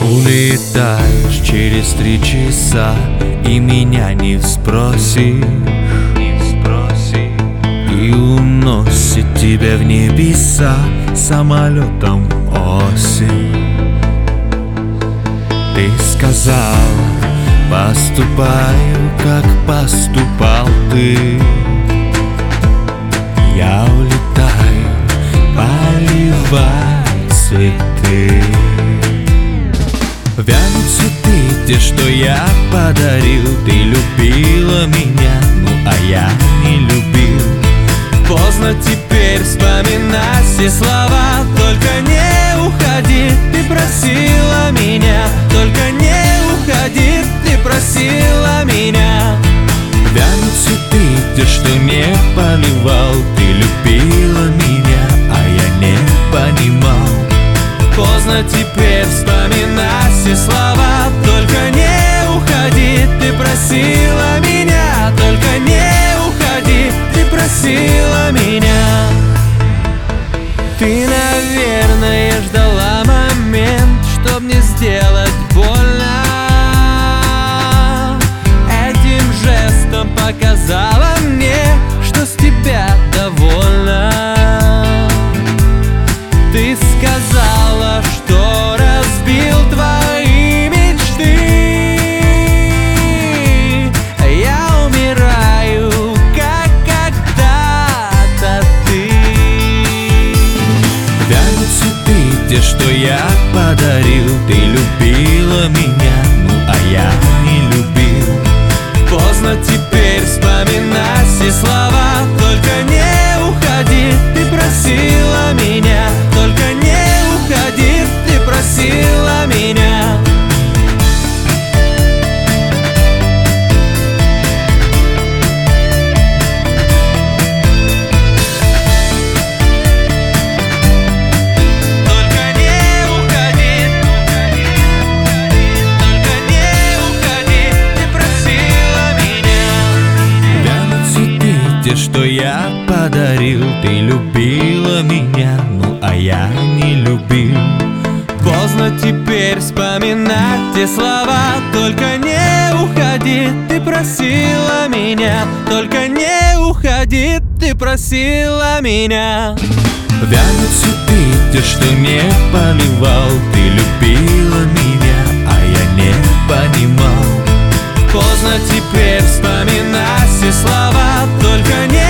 Улетаешь через 3 часа и меня не спросишь, и уносит тебя в небеса самолетом осень. Ты сказала, поступаю, как поступал ты. Я улетаю, поливай цветы. Вянут цветы, те, что я подарил. Ты любила меня, ну а я не любил. Поздно теперь вспоминать все слова. Только не уходи, ты просила меня. Только не уходи, ты просила меня. Вянут цветы, те, что не поливал. Ты любила меня, а я не понимал. Поздно теперь вспоминать все слова. Только не уходи, ты просила меня. Только не уходи, ты просила меня. Ты, наверное, ждала момент, чтоб мне сделать больно. Этим жестом показала мне, что с тебя довольна. Ты сказала, что разбил твои мечты. Я умираю, как когда-то ты. Вянут цветы, те, что я подарил. Ты любила меня, ну а я не любил. Поздно теперь вспоминать все слова. Только не уходи, ты просила меня. Только не уходи, ты просила меня. Только не уходи, только не уходи, ты просила меня. Вянут цветы, те, что я подарил. Ты любила меня, ну а я не любил. Поздно теперь вспоминать те слова. Только не уходи, ты просила меня. Только не уходи, ты просила меня. Вянут цветы, те, что не поливал. Ты любила меня, а я не понимал. Поздно теперь вспоминать все слова. Только не